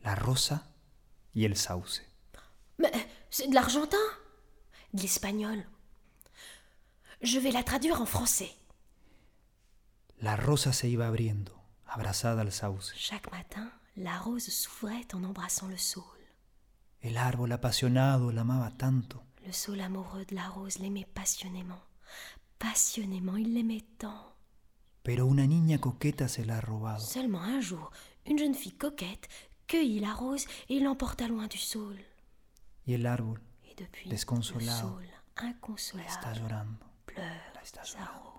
la rosa y el sauce. Mais c'est de l'argentin, de l'espagnol. Je vais la traduire en français. La rosa se iba abriendo, abrazada al sauce. Chaque matin, la rose s'ouvrait en embrassant le saule. El árbol apasionado la amaba tanto. Le saule amoureux de la rose l'aimait passionnément. Passionnément, il l'aimait tant. Pero una niña coqueta se la ha robado. Seulement un jour, une jeune fille coquette cueillit la rose et l'emporta loin du saule. Y el árbol, Et depuis, desconsolado, le saule, inconsolable, está llorando. pleure La está sa llorando. rose.